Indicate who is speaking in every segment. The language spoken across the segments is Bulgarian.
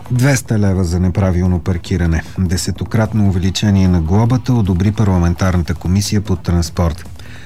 Speaker 1: 200 лева за неправилно паркиране. 10-кратно увеличение на глобата одобри парламентарната комисия по транспорт.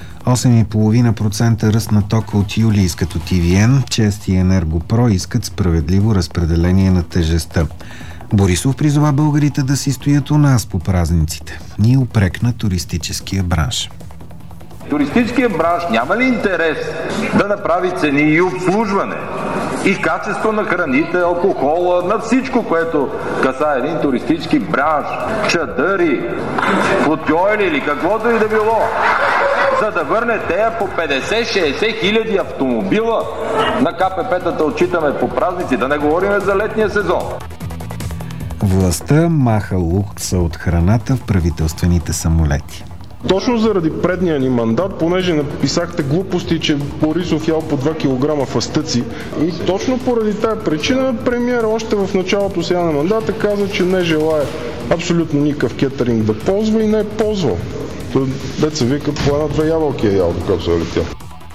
Speaker 1: 8,5% ръст на тока от юли искат от ЕВН, ЧЕЗ и Енергопро искат справедливо разпределение на тежестта. Борисов призова българите да си стоят у нас по празниците и упрекна туристическия бранш.
Speaker 2: Туристическият бранш няма ли интерес да направи цени и обслужване и качество на храните, алкохола, на всичко, което касае един туристически бранш, чадъри, футйойли или каквото и да било, за да върне тея по 50-60 хиляди автомобила на КПП-тата отчитаме по празници, да не говорим за летния сезон.
Speaker 1: Властта маха лукса от храната в правителствените самолети.
Speaker 3: Точно заради предния ни мандат, понеже написахте глупости, че Борисов ял по 2 кг фастъци, и точно поради тази причина премиер още в началото сега на мандата каза, че не желае абсолютно никакъв кетеринг да ползва и не е ползвал. Деца вика, по 1-2 ябълки е ял, докато се е летял.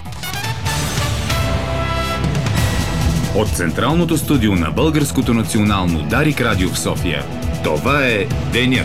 Speaker 4: От Централното студио на Българското национално Дарик Радио в София. Това е Денят.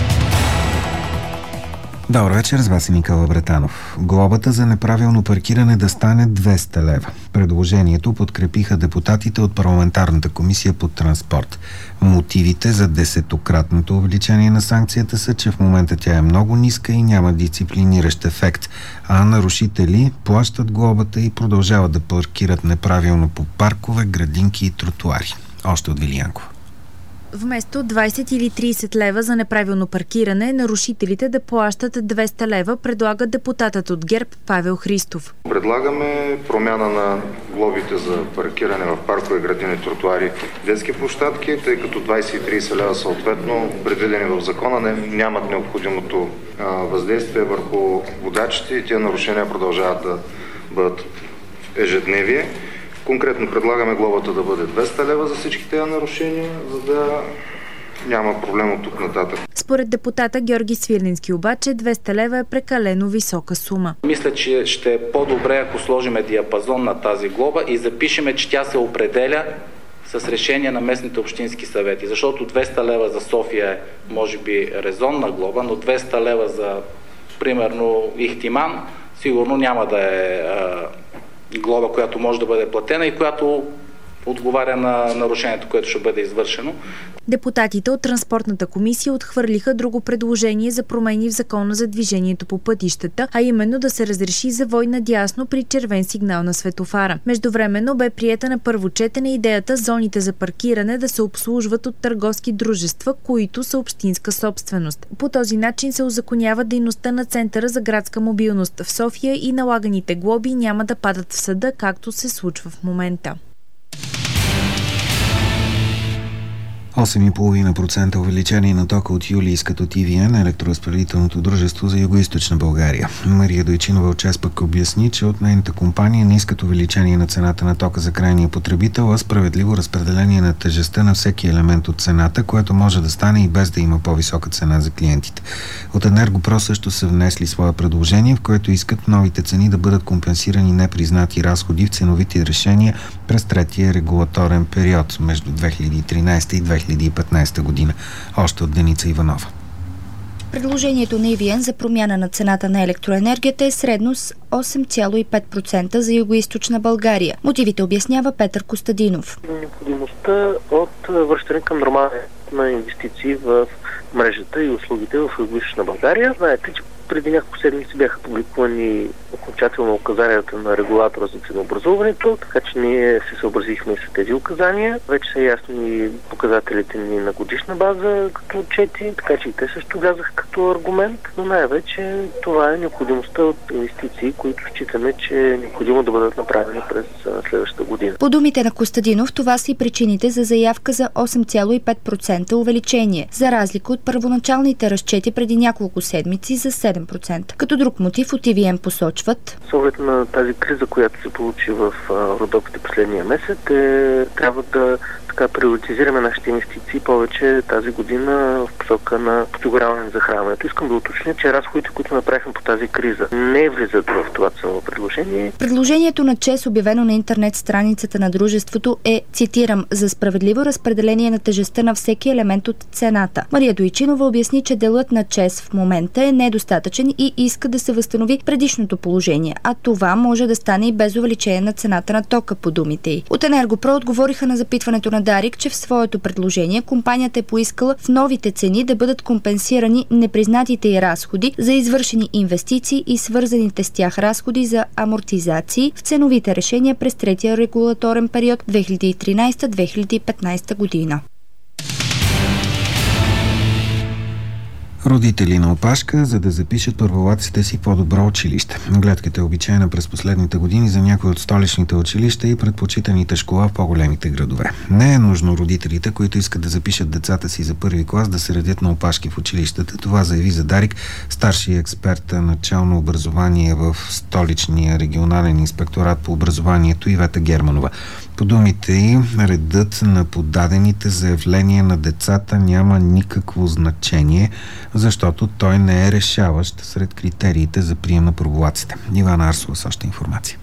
Speaker 1: Добър вечер, с вас е Никола Братанов. Глобата за неправилно паркиране да стане 200 лева. Предложението подкрепиха депутатите от парламентарната комисия по транспорт. Мотивите за 10-кратното увеличение на санкцията са, че в момента тя е много ниска и няма дисциплиниращ ефект, а нарушители плащат глобата и продължават да паркират неправилно по паркове, градинки и тротуари. Още от Вилиянкова.
Speaker 5: Вместо 20 или 30 лева за неправилно паркиране, нарушителите да плащат 200 лева, предлага депутатът от ГЕРБ Павел Христов.
Speaker 6: Предлагаме промяна на глобите за паркиране в паркове, градини, тротуари, детски площадки, тъй като 20 и 30 лева съответно, предвидени в закона, нямат необходимото въздействие върху водачите и тези нарушения продължават да бъдат ежедневие. Конкретно предлагаме глобата да бъде 200 лева за всички тези нарушения, за да няма проблем от тук нататък.
Speaker 5: Според депутата Георги Свирлински обаче 200 лева е прекалено висока сума.
Speaker 7: Мисля, че ще е по-добре, ако сложиме диапазон на тази глоба и запишеме, че тя се определя с решение на местните общински съвети. Защото 200 лева за София е, може би, резонна глоба, но 200 лева за, примерно, Ихтиман, сигурно няма да е глоба, която може да бъде платена и която отговаря на нарушението, което ще бъде извършено.
Speaker 5: Депутатите от Транспортната комисия отхвърлиха друго предложение за промени в Закона за движението по пътищата, а именно да се разреши завой надясно при червен сигнал на светофара. Междувременно бе приета на първо четене идеята зоните за паркиране да се обслужват от търговски дружества, които са общинска собственост. По този начин се узаконява дейността на Центъра за градска мобилност в София и налаганите глоби няма да падат в съда, както се случва в момента.
Speaker 1: 8,5% увеличение на тока от юли искат от ЕВН, електроразпределителното дружество за Югоизточна България. Мария Дойчинова от ЧЕЗ пък обясни, че от нейната компания не искат увеличение на цената на тока за крайния потребител, а справедливо разпределение на тежестта на всеки елемент от цената, което може да стане и без да има по-висока цена за клиентите. От Енергопро също са внесли свое предложение, в което искат новите цени да бъдат компенсирани непризнати разходи в ценовите решения през третия регулаторен период между 2013 и 2015 година. Още от Деница Иванова.
Speaker 8: Предложението на ЕВН за промяна на цената на електроенергията е средно с 8,5% за Югоизточна България. Мотивите обяснява Петър Костадинов.
Speaker 9: Необходимостта от връщане към нормална на инвестиции в мрежата и услугите в Югоизточна България. Знаете, че преди няколко седмици бяха публикувани окончателно указанията на регулатора за ценообразуването, така че ние се съобразихме с тези указания. Вече са ясни показателите ни на годишна база като отчети, така че и те също влязаха като аргумент, но най-вече това е необходимостта от инвестиции, които считаме, че е необходимо да бъдат направени през следващата година.
Speaker 8: По думите на Костадинов, това са и причините за заявка за 8,5% увеличение, за разлика от първоначалните разчети преди няколко седмици за 7%. Като друг мотив от ЕВН посочват.
Speaker 9: С оглед на тази криза, която се получи в Родопите последния месец, трябва да приоритизираме нашите инвестиции повече тази година в посока на осигуряване на захранването. Искам да уточня, че разходите, които направихме по тази криза, не влизат в това ценово предложение.
Speaker 8: Предложението на ЧЕЗ, обявено на интернет страницата на дружеството, е, цитирам, за справедливо разпределение на тежестта на всеки елемент от цената. Мария Дойчинова обясни, че делът на ЧЕЗ в момента е недостатъчен и иска да се възстанови предишното положение, а това може да стане и без увеличение на цената на тока, по думите й. От Енергопро отговориха на запитването на Дарик, че в своето предложение компанията е поискала в новите цени да бъдат компенсирани непризнатите й разходи за извършени инвестиции и свързаните с тях разходи за амортизации в ценовите решения през третия регулаторен период 2013-2015 година.
Speaker 1: Родители на опашка, за да запишат първолаците си по-добро училище. Гледката е обичайна през последните години за някои от столичните училища и предпочитаните школа в по-големите градове. Не е нужно родителите, които искат да запишат децата си за първи клас, да се редят на опашки в училищата. Това заяви за Дарик старши експерт начално образование в столичния регионален инспекторат по образованието Ивета Германова. По думите й, редът на подадените заявления на децата няма никакво значение, защото той не е решаващ сред критериите за прием на първолаците. Ивана Арсова с още информация.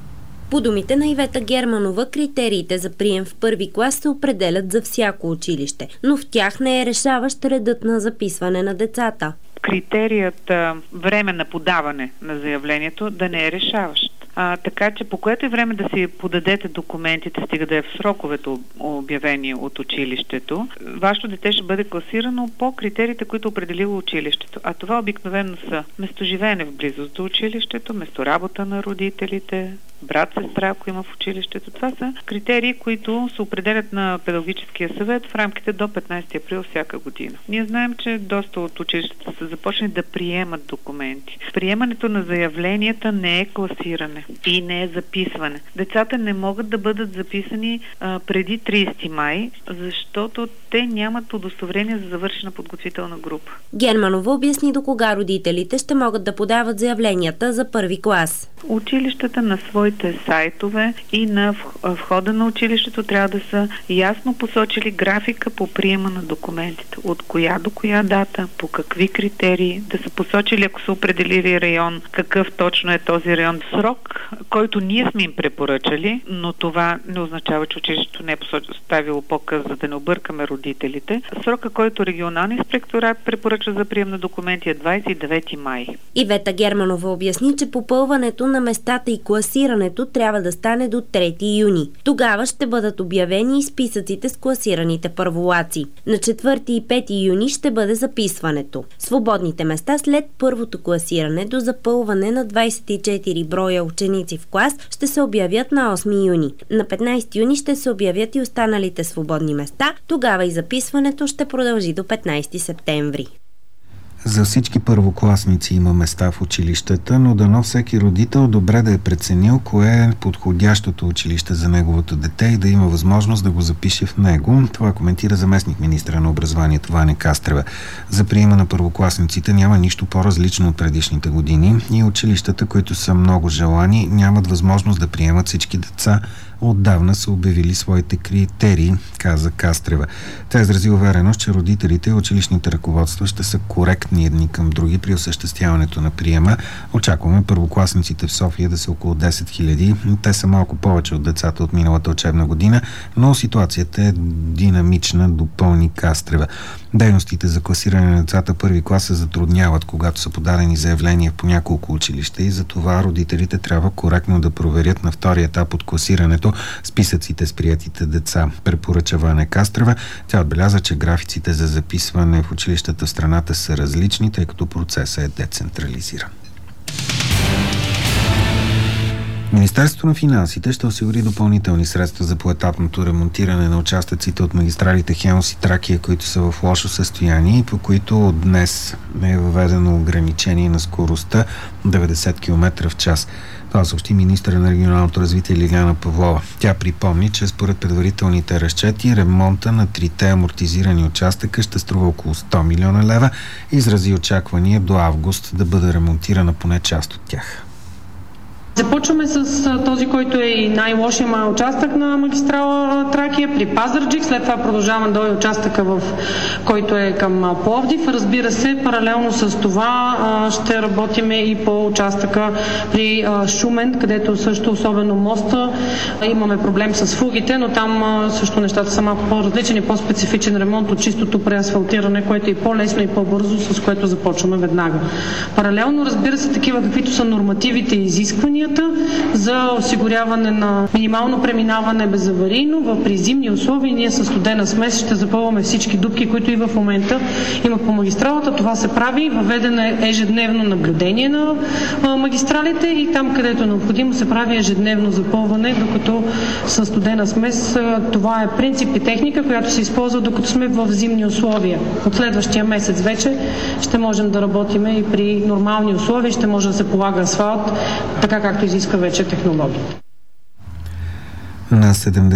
Speaker 10: По думите на Ивета Германова, критериите за прием в първи клас се определят за всяко училище, но в тях не е решаващ редът на записване на децата.
Speaker 11: Критерият време на подаване на заявлението да не е решаващ. Така че по което е време да си подадете документите, стига да е в сроковете обявени от училището, вашето дете ще бъде класирано по критериите, които определило училището. А това обикновено са местоживеене в близост до училището, месторабота на родителите, брат, сестра, ако има в училището. Това са критерии, които се определят на педагогическия съвет в рамките до 15 април всяка година. Ние знаем, че доста от училищата са започнали да приемат документи. Приемането на заявленията не е класиране и не е записване. Децата не могат да бъдат записани преди 30 май, защото те нямат удостоверение за завършена подготвителна група.
Speaker 10: Германова обясни до кога родителите ще могат да подават заявленията за първи клас.
Speaker 11: Училищата на своите сайтове и на входа на училището трябва да са ясно посочили графика по приема на документите. От коя до коя дата, по какви критерии, да са посочили, ако са определили район, какъв точно е този район. Срок, който ние сме им препоръчали, но това не означава, че училището не е ставило по-къс, за да не объркаме родителите. Срока, който регионалният инспекторат препоръча за прием на документи е 29 май.
Speaker 10: Ивета Германова обясни, че попълването на местата и класирането трябва да стане до 3 юни. Тогава ще бъдат обявени и списъците с класираните първолаци. На 4 и 5 юни ще бъде записването. Свободните места след първото класиране до запълване на 24 броя ученици в клас ще се обявят на 8 юни. На 15 юни ще се обявят и останалите свободни места. Тогава и записването ще продължи до 15 септември.
Speaker 1: За всички първокласници има места в училищата, но дано всеки родител добре да е преценил кое е подходящото училище за неговото дете и да има възможност да го запише в него. Това коментира заместник министра на образованието Ваня Кастрева. За приема на първокласниците няма нищо по-различно от предишните години и училищата, които са много желани, нямат възможност да приемат всички деца. Отдавна са обявили своите критерии, каза Кастрева. Тя изрази увереност, че родителите и училищните ръководства ще са коректни едни към други при осъществяването на приема. Очакваме първокласниците в София да са около 10 000. Те са малко повече от децата от миналата учебна година, но ситуацията е динамична, допълни Кастрева. Дейностите за класиране на децата първи клас се затрудняват, когато са подадени заявления по няколко училища и затова родителите трябва коректно да проверят на втория етап от класирането списъците с приятите деца, препоръча Ваня Кастрева. Тя отбеляза, че графиците за записване в училищата в страната са различни, тъй като процесът е децентрализиран. Министерството на финансите ще осигури допълнителни средства за поетапното ремонтиране на участъците от магистралите Хемус и Тракия, които са в лошо състояние и по които от днес е въведено ограничение на скоростта 90 км в час. Това съобщи министъра на регионалното развитие Лиляна Павлова. Тя припомни, че според предварителните разчети ремонта на трите амортизирани участъка ще струва около 100 милиона лева и изрази очаквания до август да бъде ремонтирана поне част от тях.
Speaker 12: Започваме с този, който е и най-лошия участък на магистрала Тракия при Пазарджик. След това продължаваме до участъка, който е към Пловдив. Разбира се, паралелно с това ще работим и по участъка при Шумен, където също, особено моста, имаме проблем с фугите, но там също нещата са малко по-различни, по-специфичен ремонт от чистото преасфалтиране, което е по-лесно и по-бързо, с което започваме веднага. Паралелно, разбира се, такива каквито са нормативите и изисквания за осигуряване на минимално преминаване безаварийно при зимни условия. Ние със студена смес ще запълваме всички дупки, които и в момента има по магистралата. Това се прави, въведено е ежедневно наблюдение на магистралите и там, където е необходимо, се прави ежедневно запълване, докато със студена смес това е принцип и техника, която се използва, докато сме в зимни условия. От следващия месец вече ще можем да работим и при нормални условия, ще може да се полага асфалт, така както изисква вече технологията.
Speaker 1: На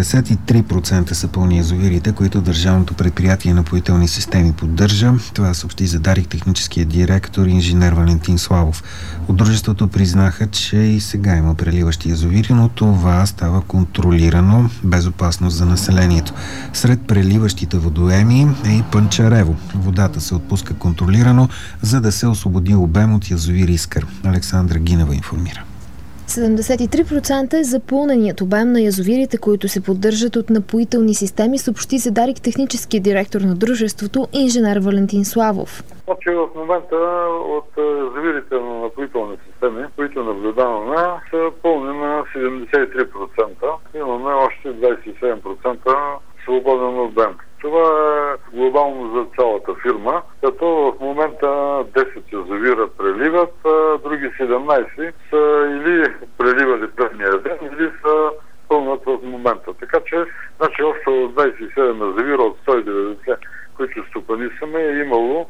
Speaker 1: 73% са пълни язовирите, които Държавното предприятие Напоителни системи поддържа. Това съобщи за Дарик техническия директор инженер Валентин Славов. От дружеството признаха, че и сега има преливащи язовири, но това става контролирано, без опасност за населението. Сред преливащите водоеми е и Панчарево. Водата се отпуска контролирано, за да се освободи обем от язовир Искър. Александра Гинева информира.
Speaker 13: 73% е запълненият обем на язовирите, които се поддържат от Напоителни системи, съобщи за Дарик техническия директор на дружеството инженер Валентин Славов.
Speaker 14: В момента от язовирите на Напоителни системи, които наблюдаваме, са пълни на 73%. Имаме още 27% свободен обем. Това е глобално за цялата фирма, като в момента 10 язовира преливат, други 17 са или преливали предния ден, или са пълнат в момента. Така че, общо 27 язовира от 190, които стопанисаме, е имало,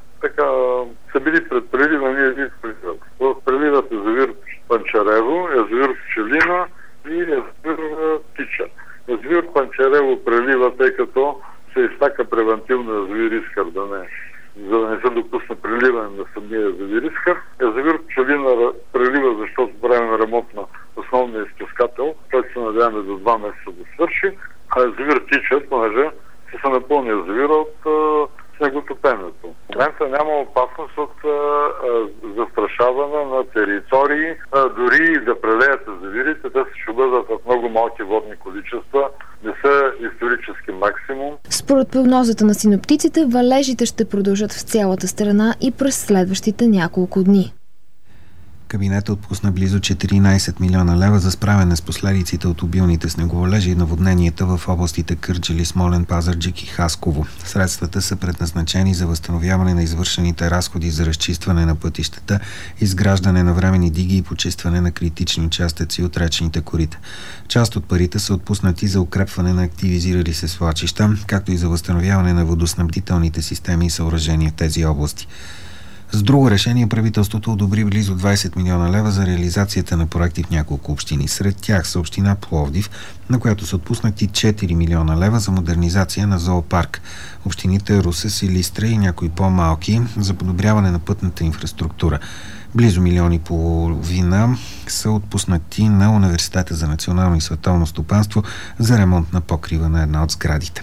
Speaker 14: са били пред преливане или преливат. В преливат язовир Панчарево, язовир Пчелина и язовир Тича. Язовир Панчарево прелива, тъй като се изтака превентивно язовир Искър, за да не се допусне преливане на самия язовир Искър. Язовир Пчелина прелива, защото правим ремонт на основния изпускател, който се надяваме до 2 месеца да свърши, а язовир Тича, понеже се напълни язовира от снеготопенето. В момента няма опасност от застрашаване на територии, дори и да прелеят язовирите, те ще бъдат в много малки водни количества, не са исторически максимум.
Speaker 13: Според прогнозата на синоптиците, валежите ще продължат в цялата страна и през следващите няколко дни.
Speaker 1: Кабинетът отпусна близо 14 милиона лева за справяне с последиците от обилните снеговалежи и наводненията в областите Кърджали, Смолян, Пазарджик и Хасково. Средствата са предназначени за възстановяване на извършените разходи за разчистване на пътищата, изграждане на временни диги и почистване на критични участъци от речните корита. Част от парите са отпуснати за укрепване на активизирали се свлачища, както и за възстановяване на водоснабдителните системи и съоръжения в тези области. С друго решение правителството одобри близо 20 милиона лева за реализацията на проекти в няколко общини. Сред тях са община Пловдив, на която са отпуснати 4 милиона лева за модернизация на зоопарк. Общините Русе, Силистра и някои по-малки за подобряване на пътната инфраструктура. Близо 1,5 милиона са отпуснати на Университета за национално и световно стопанство за ремонт на покрива на една от сградите.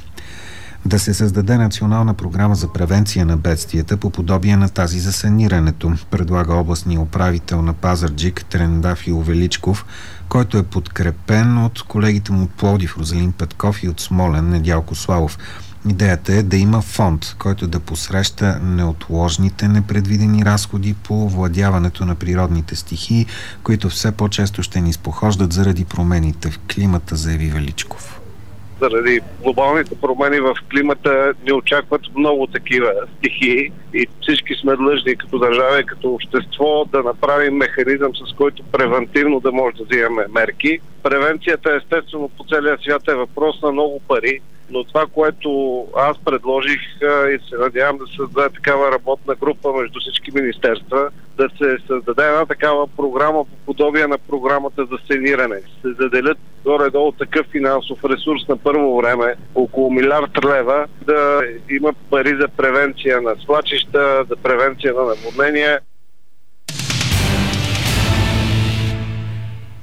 Speaker 1: Да се създаде национална програма за превенция на бедствията по подобие на тази за санирането, предлага областния управител на Пазарджик Трендафил Величков, който е подкрепен от колегите му от Пловдив Розалин Петков и от Смолен Недялко Славов. Идеята е да има фонд, който да посреща неотложните непредвидени разходи по овладяването на природните стихии, които все по-често ще ни спохождат заради промените в климата, заяви Величков.
Speaker 15: Заради глобалните промени в климата ни очакват много такива стихии и всички сме длъжни като държава и като общество да направим механизъм, с който превентивно да може да взимаме мерки. Превенцията естествено по целия свят е въпрос на много пари, но това, което аз предложих и се надявам да се създаде такава работна група между всички министерства, да се създаде една такава програма по подобие на програмата за саниране. Се заделят горе-долу такъв финансов ресурс на първо време, около 1 милиард лева, да има пари за превенция на свлачища, за превенция на наводнения.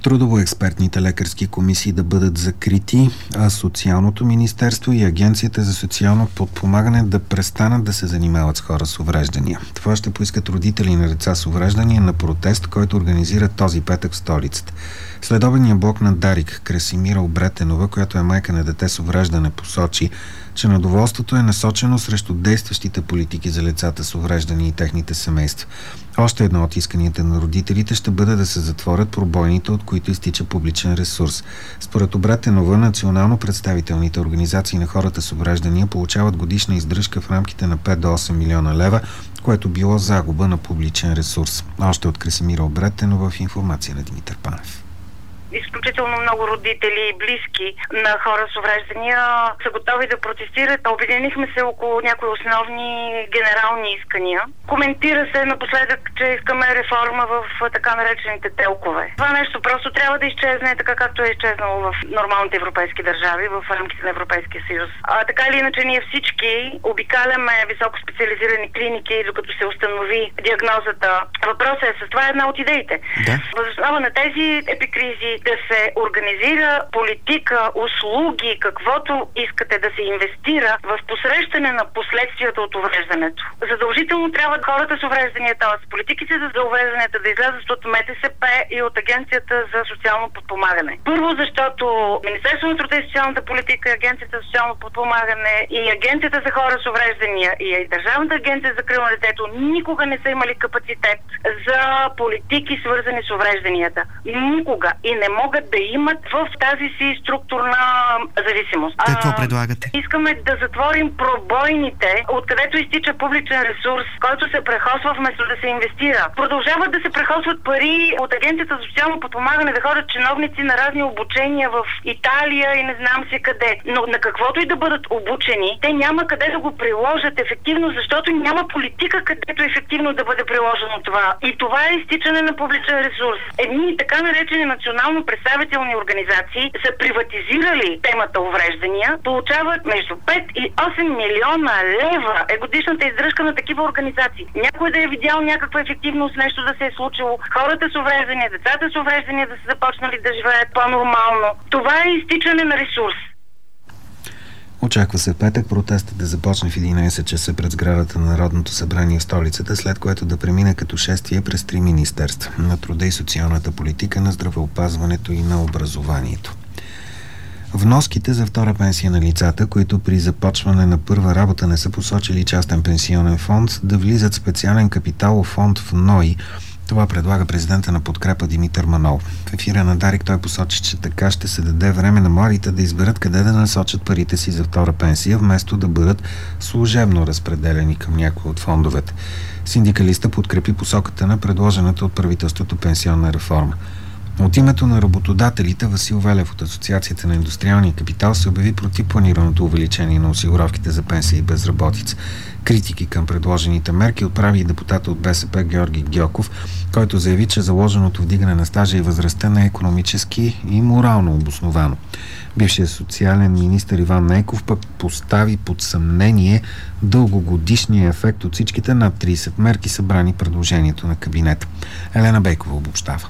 Speaker 1: трудово-експертните лекарски комисии да бъдат закрити, а Социалното министерство и Агенцията за социално подпомагане да престанат да се занимават с хора с увреждания. Това ще поискат родители на деца с увреждания на протест, който организира този петък в столицата. Следобедния блок на Дарик Красимира Обретенова, която е майка на дете с увреждане, посочи, че недоволството е насочено срещу действащите политики за лицата с увреждания и техните семейства. Още едно от исканията на родителите ще бъде да се затворят пробойните, от които изтича публичен ресурс. Според Обретенова, национално представителните организации на хората с увреждания получават годишна издръжка в рамките на 5 до 8 милиона лева, което било загуба на публичен ресурс. Още от Красимира Обретенова в информация на Димитър Панев.
Speaker 16: Изключително много родители и близки на хора с увреждания са готови да протестират. Обединихме се около някои основни генерални искания. Коментира се напоследък, че искаме реформа в така наречените телкове. Това нещо просто трябва да изчезне, така както е изчезнало в нормалните европейски държави, в рамките на Европейския съюз. Така или иначе ние всички обикаляме високо специализирани клиники, докато се установи диагнозата. Въпросът е, с това е една от идеите. Да. Въз основа на тези епикризи да се организира политика, услуги, каквото искате да се инвестира в посрещане на последствията от увреждането. Задължително трябва хората с увреждания, т.е. политиките за увреждането да излязат от МТСП и от Агенцията за социално подпомагане. Първо, защото Министерството на труда и социалната политика, Агенцията за социално подпомагане и Агенцията за хора с увреждания и Държавната агенция за закрила на детето никога не са имали капацитет за политики, свързани с уврежданията. Никога. И не могат да имат в тази си структурна зависимост.
Speaker 17: Какво предлагате?
Speaker 16: Искаме да затворим пробойните, откъдето изтича публичен ресурс, който се прехосва вместо да се инвестира. Продължават да се прехосват пари от Агенцията за социално подпомагане да ходят чиновници на разни обучения в Италия и не знам си къде. Но на каквото и да бъдат обучени, те няма къде да го приложат ефективно, защото няма политика, където ефективно да бъде приложено това. И това е изтичане на публичен ресурс. Едни така наречени национално представителни организации са приватизирали темата увреждания, получават между 5 и 8 милиона лева е годишната издръжка на такива организации. Някой да е видял някаква ефективност, нещо да се е случило, хората с увреждания, децата с увреждания да са започнали да живеят по-нормално. Това е изтичане на ресурс.
Speaker 1: Очаква се в петък протестът да започне в 11 часа пред сградата на Народното събрание в столицата, след което да премине като шествие през 3 министерства – на труда и социалната политика, на здравеопазването и на образованието. Вноските за втора пенсия на лицата, които при започване на първа работа не са посочили частен пенсионен фонд, да влизат в специален капиталов фонд в НОИ. Това предлага президента на Подкрепа Димитър Манолов. В ефира на Дарик той посочи, че така ще се даде време на младите да изберат къде да насочат парите си за втора пенсия, вместо да бъдат служебно разпределени към някои от фондовете. Синдикалиста подкрепи посоката на предложената от правителството пенсионна реформа. От името на работодателите Васил Велев от Асоциацията на индустриалния капитал се обяви против планираното увеличение на осигуровките за пенсия и безработица. Критики към предложените мерки отправи и депутата от БСП Георги Гьоков, който заяви, че заложеното вдигане на стажа и възрастта не е икономически и морално обосновано. Бившият социален министър Иван Нейков пък постави под съмнение дългогодишния ефект от всичките над 30 мерки, събрани предложението на кабинета. Елена Бейкова обобщава.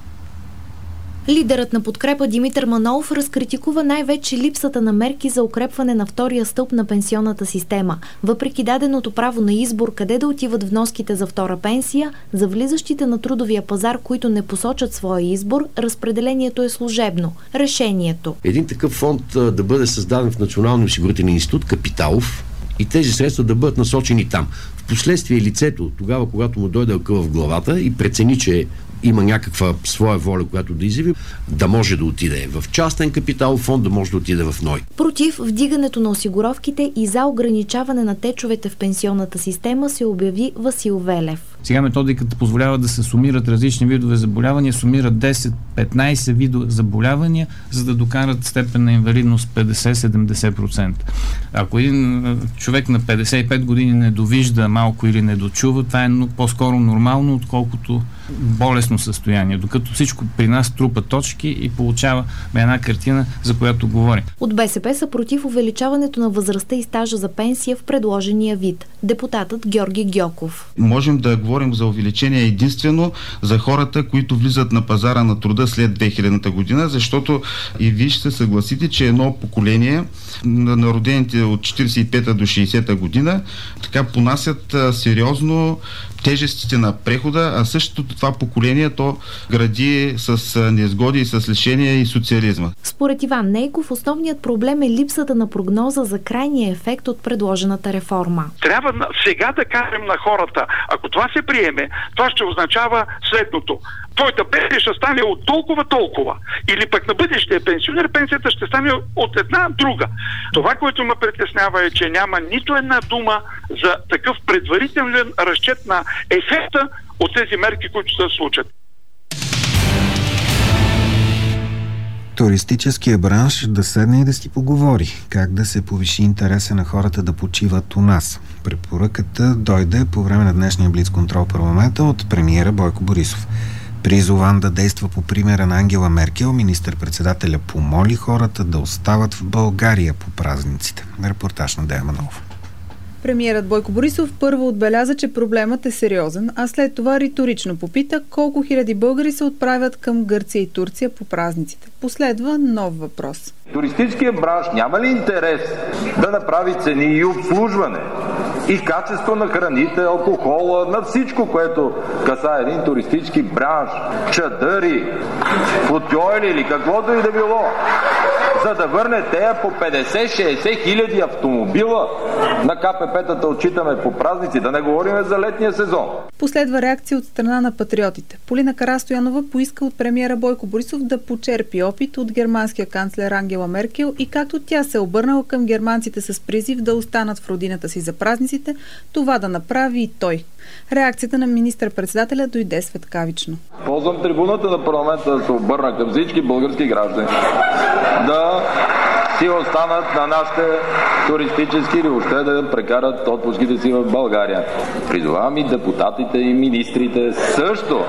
Speaker 5: Лидерът на Подкрепа Димитър Манолов разкритикува най-вече липсата на мерки за укрепване на втория стълб на пенсионната система. Въпреки даденото право на избор къде да отиват вноските за втора пенсия, за влизащите на трудовия пазар, които не посочат своя избор, разпределението е служебно. Решението.
Speaker 18: Един такъв фонд да бъде създаден в Националния осигурителен институт, капиталов, и тези средства да бъдат насочени там. Впоследствие лицето, тогава когато му дойде акъл в главата и прецени, че има някаква своя воля, която да изяви, да може да отиде в частен капитал фонд, да може да отиде в НОИ.
Speaker 5: Против вдигането на осигуровките и за ограничаване на течовете в пенсионната система се обяви Васил Велев.
Speaker 19: Сега методиката позволява да се сумират различни видове заболявания, сумират 10-15 видове заболявания, за да докарат степен на инвалидност 50-70%. Ако един човек на 55 години не довижда малко или не дочува, това е по-скоро нормално, отколкото болестно състояние, докато всичко при нас трупа точки и получава една картина, за която говорим.
Speaker 5: От БСП са против увеличаването на възрастта и стажа за пенсия в предложения вид. Депутатът Георги Гьоков.
Speaker 20: Можем да говорим
Speaker 17: говорим за увеличение единствено за хората, които влизат на пазара на труда след 2000-та година, защото и вие ще се съгласите, че едно поколение на родените от 45-та до 60-та година така понасят сериозно тежестите на прехода, а същото това поколение то гради с незгоди и с лишения и социализма.
Speaker 20: Според Иван Нейков, основният проблем е липсата на прогноза за крайния ефект от предложената реформа.
Speaker 21: Трябва сега да кажем на хората, ако това се приеме, това ще означава следното. Твоята пенсия ще стане от толкова. Или пък на бъдещия пенсионер пенсията ще стане от една друга. Това, което ме притеснява е, че няма нито една дума за такъв предварителен разчет на ефекта от тези мерки, които се случат.
Speaker 1: Туристическия бранш да седне и да си поговори как да се повиши интереса на хората да почиват у нас. Препоръката дойде по време на днешния блицконтрол парламента от премиера Бойко Борисов. Призован да действа по примера на Ангела Меркел, министър-председателя помоли хората да остават в България по празниците. Репортаж на Дея Манолова.
Speaker 22: Премиерът Бойко Борисов първо отбеляза, че проблемът е сериозен, а след това риторично попита колко хиляди българи се отправят към Гърция и Турция по празниците. Последва нов въпрос.
Speaker 2: Туристическият бранш няма ли интерес да направи цени и обслужване и качество на храните, алкохола, на всичко, което касае един туристически бранш, чадъри, футюойли или каквото и да било, за да върне тея по 50-60 хиляди автомобила на КПП-тата отчитаме по празници, да не говорим за летния сезон.
Speaker 22: Последва реакция от страна на патриотите. Полина Карастоянова поиска от премиера Бойко Борисов да почерпи опит от германския канцлер Ангела Меркел и както тя се обърнала към германците с призив да останат в родината си за празниците, това да направи и той. Реакцията на министър-председателя дойде светкавично.
Speaker 2: Ползвам трибуната на парламента да се обърна към всички български граждани да си останат на нашите туристически или въобще да прекарат отпуските си в България. Призовавам и депутатите и министрите също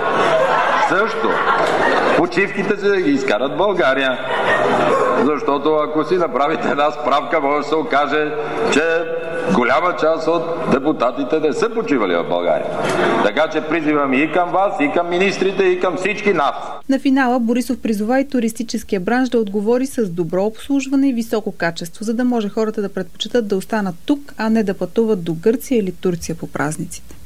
Speaker 2: почивките си да ги изкарат в България. Защото ако си направите една справка, може да се окаже, че голяма част от депутатите не са почивали в България. Така че призивам и към вас, и към министрите, и към всички нас.
Speaker 22: На финала Борисов призова и туристическия бранш да отговори с добро обслужване и високо качество, за да може хората да предпочитат да останат тук, а не да пътуват до Гърция или Турция по празниците.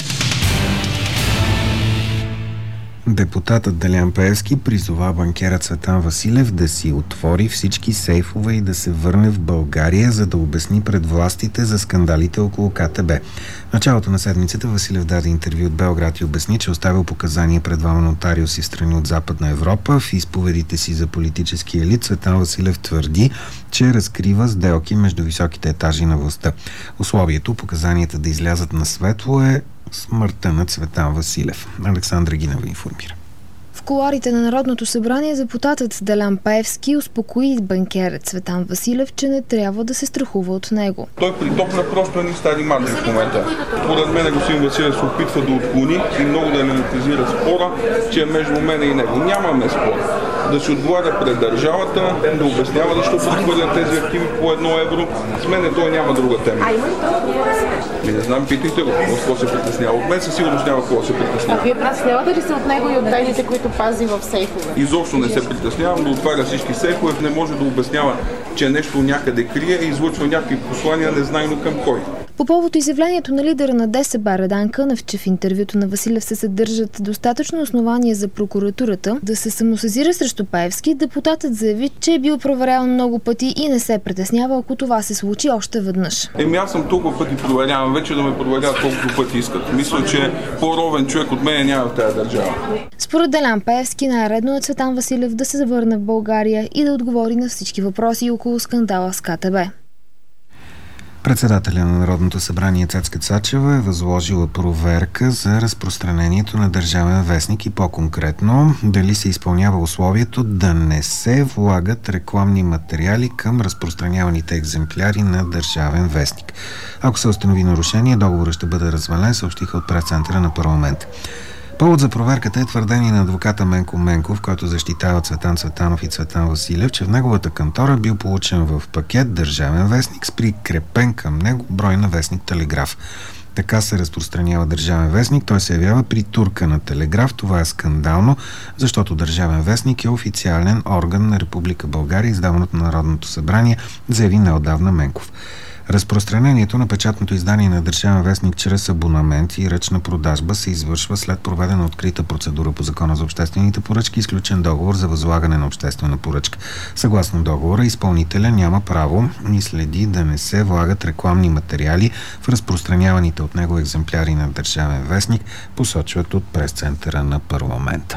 Speaker 1: Депутатът Делян Пеевски призова банкера Цветан Василев да си отвори всички сейфове и да се върне в България, за да обясни пред властите за скандалите около КТБ. В началото на седмицата Василев даде интервю от Белград и обясни, че оставил показания пред двама нотариуси в страни от Западна Европа. В изповедите си за политически елит Цветан Василев твърди, че разкрива сделки между високите етажи на властта. Условието показанията да излязат на светло е смъртта на Цветан Василев. Александра Гинева информира.
Speaker 13: В кулоарите на Народното събрание депутатът Делян Пеевски успокои банкерът Цветан Василев, че не трябва да се страхува от него.
Speaker 3: Той притопля просто едни стари матри в момента. Според мен господин Василев се опитва да отклони и много да елементизира спора, че е между мен и него. Нямаме спор. Да се отговаря пред държавата, да обяснява защо подхвърлят тези активи по 1 евро. С мен той няма друга тема. Не знам, питайте го, какво се притеснява. От мен със сигурност няма какво се притеснява.
Speaker 23: А вие притеснявате ли се от него и от тайните, които пази в сейфове?
Speaker 3: Изобщо не се притеснявам, да отваря всички сейфове, не може да обяснява, че нещо някъде крие и излъчва някакви послания, незнайно към кой.
Speaker 13: По повод изявлението на лидера на ДСБ Радан Кънев, че в интервюто на Василев се съдържат достатъчно основания за прокуратурата да се самосезира срещу Пеевски, депутатът заяви, че е бил проверяван много пъти и не се притеснява, ако това се случи още веднъж.
Speaker 3: Аз съм толкова пъти проверявам, вече да ме проверяват колкото пъти искат. Мисля, че по-ровен човек от мен няма в тази държава.
Speaker 13: Според Делян Пеевски най-редно е Цветан Василев да се завърне в България и да отговори на всички въпроси около скандала с КТБ.
Speaker 1: Председателя на Народното събрание Цецка Цачева е възложила проверка за разпространението на Държавен вестник и по-конкретно дали се изпълнява условието да не се влагат рекламни материали към разпространяваните екземпляри на Държавен вестник. Ако се установи нарушение, договорът ще бъде развален, съобщиха от пресцентъра на парламент. Повод за проверката е твърдение на адвоката Менко Менков, който защитава Цветан Цветанов и Цветан Василев, че в неговата кантора бил получен в пакет Държавен вестник с прикрепен към него брой на вестник Телеграф. Така се разпространява Държавен вестник. Той се явява притурка на Телеграф. Това е скандално, защото Държавен вестник е официален орган на Република България, издаван от Народното събрание, заяви неотдавна Менков. Разпространението на печатното издание на Държавен вестник чрез абонамент и ръчна продажба се извършва след проведена открита процедура по Закона за обществените поръчки и сключен договор за възлагане на обществена поръчка. Съгласно договора, изпълнителя няма право и следи да не се влагат рекламни материали в разпространяваните от него екземпляри на Държавен вестник, посочват от пресцентъра на парламента.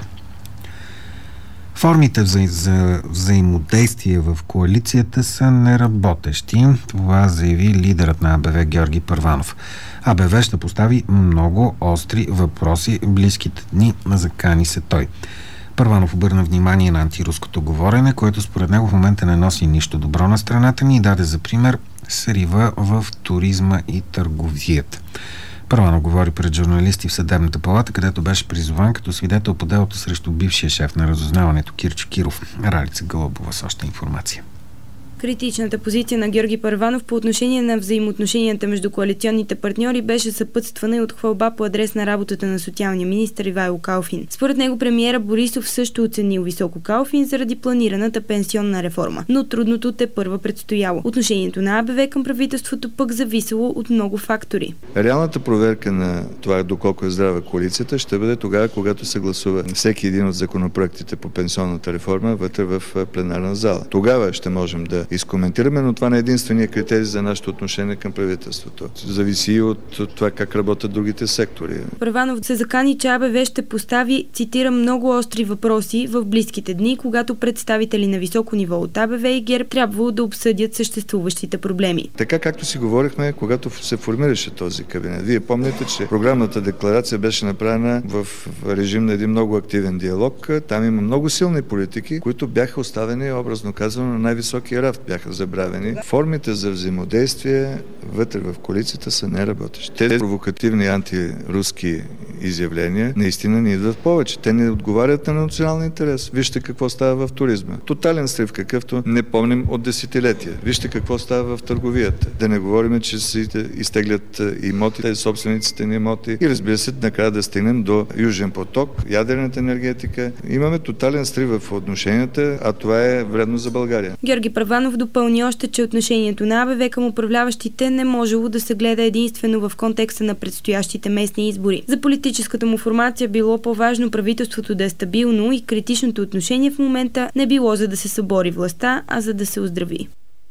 Speaker 1: Формите за взаимодействие в коалицията са неработещи. Това заяви лидерът на АБВ Георги Първанов. АБВ ще постави много остри въпроси в близките дни, закани се той. Първанов обърна внимание на антируското говорене, което според него в момента не носи нищо добро на страната ни и даде за пример срива в туризма и търговията. Първанов говори пред журналисти в Съдебната палата, където беше призован като свидетел по делото срещу бившия шеф на разузнаването Кирчо Киров. Ралица Гълъбова с още информация.
Speaker 4: Критичната позиция на Георги Първанов по отношение на взаимоотношенията между коалиционните партньори беше съпътствана и от хвалба по адрес на работата на социалния министър Ивайло Калфин. Според него премиера Борисов също оценил високо Калфин заради планираната пенсионна реформа, но трудното тепърва предстояло. Отношението на АБВ към правителството пък зависело от много фактори.
Speaker 6: Реалната проверка на това доколко е здрава коалицията ще бъде тогава, когато се гласува всеки един от законопроектите по пенсионната реформа вътре в пленарна зала. Тогава ще можем да изкоментираме, но това не е единствения критерий за нашето отношение към правителството. Зависи и от това как работят другите сектори.
Speaker 4: Първанов се закани, че АБВ ще постави, цитирам, много остри въпроси в близките дни, когато представители на високо ниво от АБВ и ГЕРБ трябвало да обсъдят съществуващите проблеми.
Speaker 6: Така както си говорихме, когато се формираше този кабинет. Вие помните, че програмната декларация беше направена в режим на един много активен диалог. Там има много силни политики, които бяха оставени, образно казано, на най-високия рафт. Бяха забравени. Формите за взаимодействие вътре в коалицията са неработещи. Тези провокативни антируски изявления наистина ни идват повече. Те не отговарят на националния интерес. Вижте какво става в туризма. Тотален срив, какъвто не помним от десетилетия. Вижте какво става в търговията. Да не говорим, че се изтеглят имотите, собствениците на имоти и разбира се, накрая да стигнем до Южен поток, ядрената енергетика. Имаме тотален срив в отношенията, а това е вредно за България.
Speaker 4: Георги Първанов допълни още, че отношението на АБВ към управляващите не можело да се гледа единствено в контекста на предстоящите местни избори. За политическата му формация било по-важно правителството да е стабилно и критичното отношение в момента не било за да се събори властта, а за да се оздрави.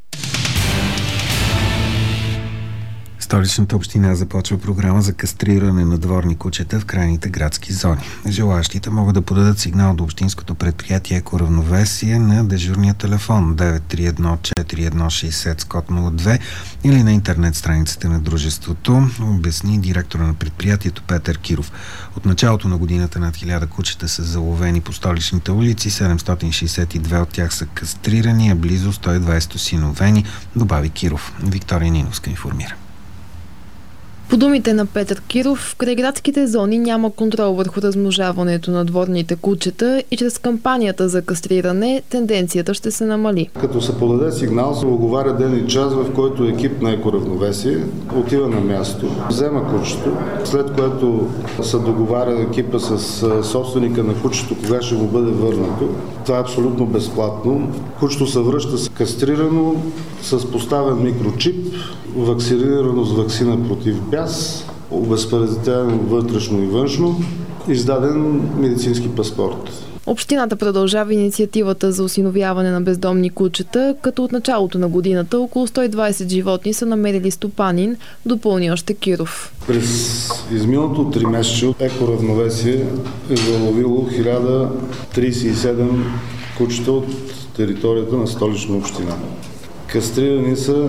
Speaker 1: Столичната община започва програма за кастриране на дворни кучета в крайните градски зони. Желащите могат да подадат сигнал до общинското предприятие Екоравновесие на дежурния телефон 931-4160 с код 02 или на интернет страницата на дружеството, обясни директора на предприятието Петър Киров. От началото на годината над 1000 кучета са заловени по столичните улици, 762 от тях са кастрирани, а близо 120 осиновени, добави Киров. Виктория Ниновска информира.
Speaker 7: По думите на Петър Киров, в крайградските зони няма контрол върху размножаването на дворните кучета и чрез кампанията за кастриране тенденцията ще се намали.
Speaker 24: Като се подаде сигнал, се оговаря ден и час, в който екип на Екоравновесие отива на място, взема кучето, след което се договаря екипа с собственика на кучето, кога ще му бъде върнато. Това е абсолютно безплатно. Кучето се връща кастрирано, с поставен микрочип, вакцинирано с ваксина против бяс, обезпаразитявано вътрешно и външно, издаден медицински паспорт.
Speaker 7: Общината продължава инициативата за осиновяване на бездомни кучета, като от началото на годината около 120 животни са намерили стопанин, допълни още Киров.
Speaker 24: През изминалото 3 месеца Екоравновесие е заловило 1037 кучета от територията на Столична община. Кастрирани са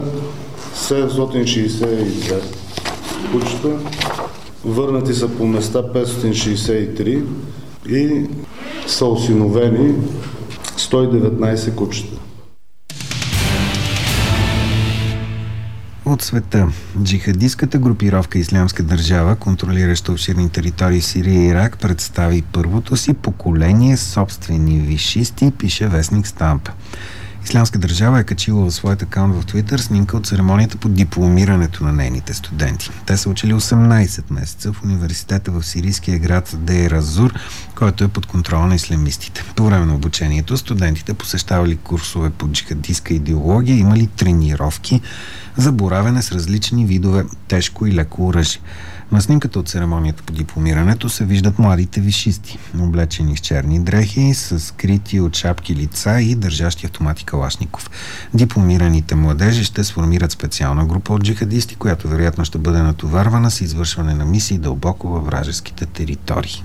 Speaker 24: 762 кучета, върнати са по места 563 и са осиновени 119 кучета.
Speaker 1: От света. Джихадистката групировка Ислямска държава, контролираща обширни територии в Сирия и Ирак, представи първото си поколение собствени висшисти, пише вестник Стамп. Ислямска държава е качила в своят акаунт в Twitter снимка от церемонията по дипломирането на нейните студенти. Те са учили 18 месеца в университета в сирийския град Дейр аз-Зур, който е под контрола на ислямистите. По време на обучението студентите посещавали курсове по джихадистка идеология, имали тренировки за боравене с различни видове тежко и леко оръжие. На снимката от церемонията по дипломирането се виждат младите висшисти, облечени с черни дрехи, с скрити от шапки лица и държащи автомати калашников. Дипломираните младежи ще сформират специална група от джихадисти, която вероятно ще бъде натоварвана с извършване на мисии дълбоко във вражеските територии.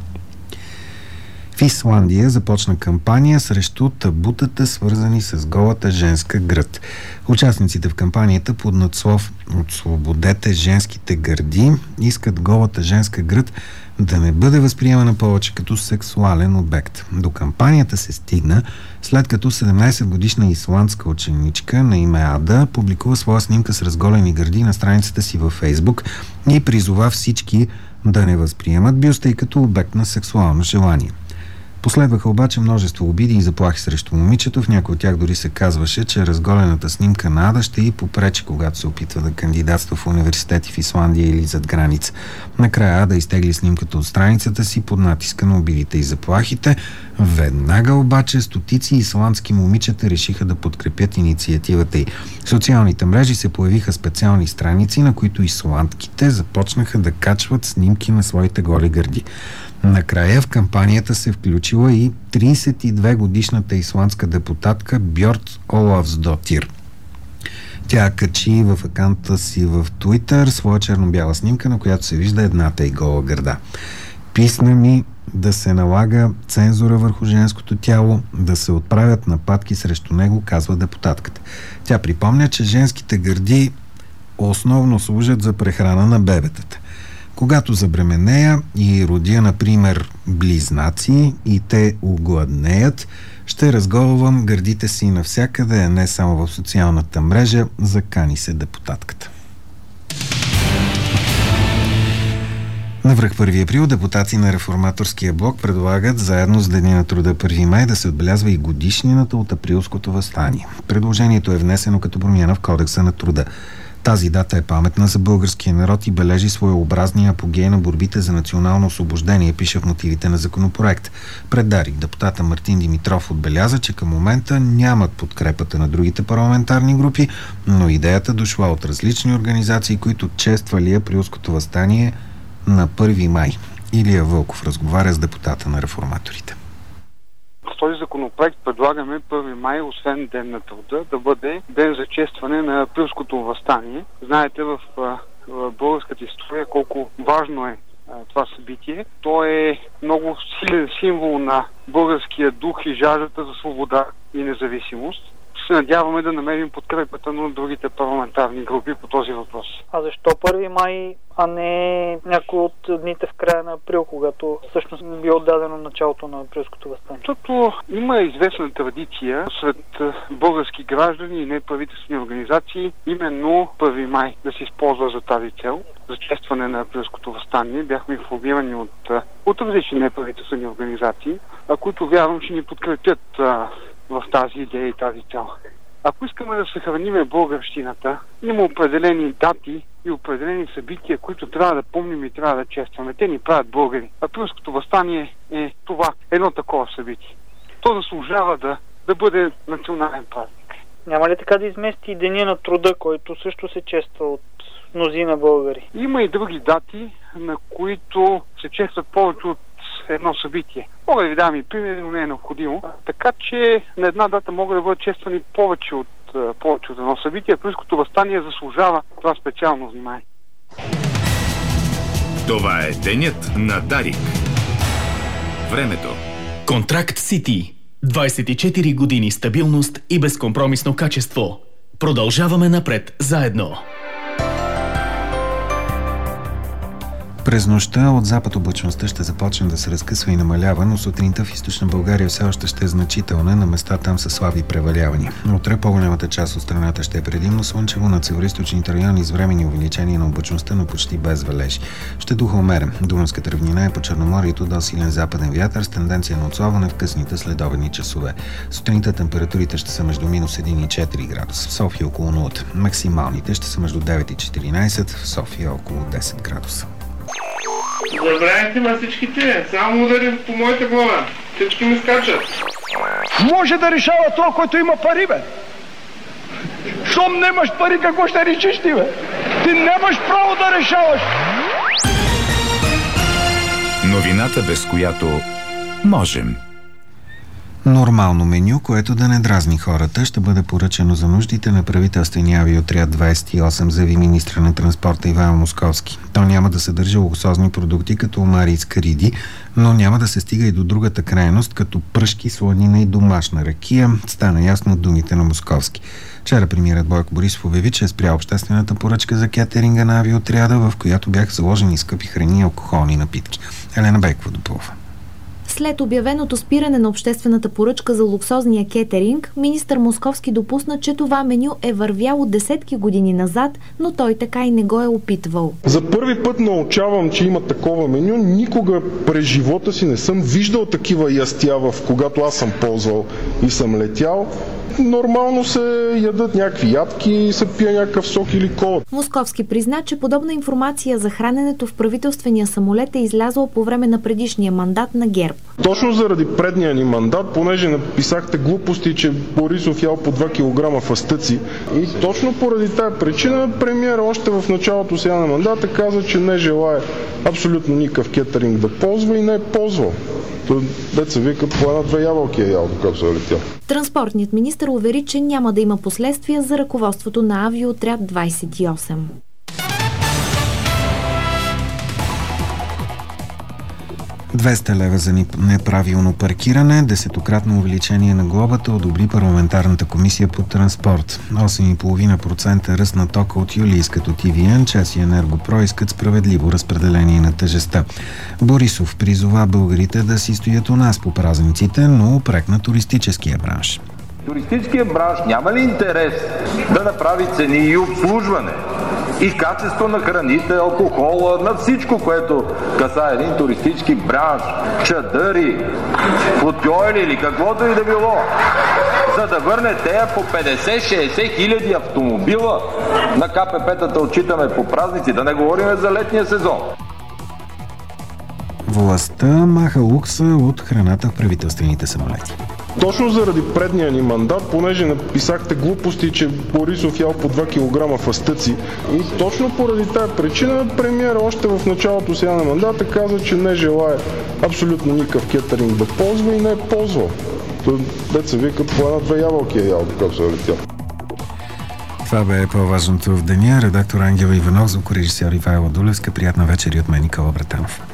Speaker 1: В Исландия започна кампания срещу табутата, свързани с голата женска гръд. Участниците в кампанията под надслов "Освободете женските гърди" искат голата женска гръд да не бъде възприемана повече като сексуален обект. До кампанията се стигна, след като 17-годишна исландска ученичка на име Ада публикува своя снимка с разголени гърди на страницата си във Фейсбук и призова всички да не възприемат бюста й като обект на сексуално желание. Последваха обаче множество обиди и заплахи срещу момичето. В някои от тях дори се казваше, че разголената снимка на Ада ще й попречи, когато се опитва да кандидатства в университети в Исландия или зад граница. Накрая Ада изтегли снимката от страницата си под натиска на обидите и заплахите. Веднага обаче стотици исландски момичета решиха да подкрепят инициативата й. В социалните мрежи се появиха специални страници, на които исландките започнаха да качват снимки на своите голи гърди. Накрая в кампанията се включила и 32-годишната исландска депутатка Бьорт Олафсдотир. Тя качи в акаунта си в Twitter своя черно-бяла снимка, на която се вижда едната й гола гърда. Писна ми да се налага цензура върху женското тяло, да се отправят нападки срещу него, казва депутатката. Тя припомня, че женските гърди основно служат за прехрана на бебетата. Когато забременея и родя, например, близнаци и те огладнеят, ще разголвам гърдите си навсякъде, не само в социалната мрежа, закани се депутатката. На връх 1 април депутати на Реформаторския блок предлагат заедно с Деня на труда 1 май да се отбелязва и годишнината от априлското въстание. Предложението е внесено като промяна в Кодекса на труда. Тази дата е паметна за българския народ и бележи своеобразния апогей на борбите за национално освобождение, пише в мотивите на законопроект. Пред Дарик депутата Мартин Димитров отбеляза, че към момента нямат подкрепата на другите парламентарни групи, но идеята дошла от различни организации, които чествали априлското въстание на 1 май. Илия Вълков разговаря с депутата на реформаторите.
Speaker 8: В този законопроект предлагаме 1 май, освен Ден на труда, да бъде ден за честване на априлското въстание. Знаете в българската история колко важно е това събитие. То е много силен символ на българския дух и жаждата за свобода и независимост. Се надяваме да намерим подкрепата на другите парламентарни групи по този въпрос.
Speaker 9: А защо 1 май, а не някой от дните в края на април, когато всъщност било отдадено началото на априлското въстание?
Speaker 8: Защото има известна традиция сред български граждани и неправителствени организации именно 1 май да се използва за тази цел, за честване на априлското въстание. Бяхме информирани от различни неправителствени организации, които вярвам, че ни подкрепят в тази идея и тази цел. Ако искаме да съхраниме българщината, има определени дати и определени събития, които трябва да помним и трябва да честваме. Те ни правят българи. Априлското въстание е това, едно такова събитие. То заслужава да бъде национален празник.
Speaker 9: Няма ли така да измести Деня на труда, който също се чества от мнозина българи?
Speaker 8: Има и други дати, на които се честват повече от едно събитие. Мога да ви дам и примери, но не е необходимо. Така че на една дата могат да бъдат чествани повече от едно събитие. Априлското въстание заслужава това специално внимание.
Speaker 10: Това е денят на Дарик. Времето.
Speaker 11: Контракт Сити. 24 години стабилност и безкомпромисно качество. Продължаваме напред заедно.
Speaker 1: През нощта от запад облачността ще започне да се разкъсва и намалява, но сутринта в източна България все още ще е значителна, на места там са слаби превалявания. Утре по-голямата част от страната ще е предимно слънчево, над североизточните райони с временни увеличения на облачността, но почти без валежи. Ще духа умерен. Дунавската равнина е по Черноморието до силен западен вятър с тенденция на отслабване в късните следобедни часове. Сутринта температурите ще са между минус 1 и 4 градуса, в София около 0. Максималните ще са между 9 и 14, в София около 10 градуса.
Speaker 3: Забравяйте ма всичките, само ударим по моята глава. Всички ми скачат.
Speaker 12: Може да решава това, който има пари, бе. Щом нямаш пари, какво ще решиш ти, бе? Ти нямаш право да решаваш.
Speaker 10: Новината, без която можем.
Speaker 1: Нормално меню, което да не дразни хората, ще бъде поръчано за нуждите на правителствения авиоотряд 28, заяви министра на транспорта Ивайло Московски. То няма да съдържа луксозни продукти като омари и скариди, но няма да се стига и до другата крайност, като пръшки, сланина и домашна ракия, стана ясно от думите на Московски. Вчера премиерът Бойко Борисов обяви, че е спрял обществената поръчка за кетеринга на авиоотряда, в която бяха заложени скъпи храни и алкохолни напитки. Елена Бекова допълва.
Speaker 20: След обявеното спиране на обществената поръчка за луксозния кетеринг, министър Московски допусна, че това меню е вървяло десетки години назад, но той така и не го е опитвал.
Speaker 3: За първи път научавам, че има такова меню. Никога през живота си не съм виждал такива ястия, когато аз съм ползвал и съм летял. Нормално се ядат някакви ядки и се пие някакъв сок или кола.
Speaker 20: Московски призна, че подобна информация за храненето в правителствения самолет е излязла по време на предишния мандат на ГЕРБ.
Speaker 3: Точно заради предния ни мандат, понеже написахте глупости, че Борисов ял по 2 кг фастъци, и точно поради тази причина премиера още в началото сега на мандата каза, че не желае абсолютно никакъв кетеринг да ползва и не е ползвал. Деца вика, по 1-2 ябълки е ял, докато се е летял.
Speaker 20: Транспортният министър увери, че няма да има последствия за ръководството на авиоотряд 28.
Speaker 1: $200 лева за неправилно паркиране, 10-кратно увеличение на глобата одобри парламентарната комисия по транспорт. 8,5% ръст на тока от юли искат от ТВН, ЧЕЗ и Енергопро искат справедливо разпределение на тежестта. Борисов призова българите да си стоят у нас по празниците, но упрекна туристическия бранш.
Speaker 2: Туристическият бранш няма ли интерес да направи цени и обслужване и качество на храните, алкохола, на всичко, което касае един туристически бранш, чадъри, футьойли или каквото и да било, за да върне тея по 50-60 хиляди автомобила на КПП-тата отчитаме по празници, да не говорим за летния сезон.
Speaker 1: Властта маха лукса от храната в правителствените самолети.
Speaker 3: Точно заради предния ни мандат, понеже написахте глупости, че Борисов ял по 2 кг фастъци, и точно поради тази причина премиера още в началото сега на мандата каза, че не желае абсолютно никакъв кетеринг да ползва и не е ползвал. Деца вика, по 1-2 ябълки е ял, докато се е летял.
Speaker 1: Това бе по-важното в деня. Редактор Ангела Иванов, звукорежисьор Ивайло Дулевска. Приятна вечер и от мен, Никола Братанов.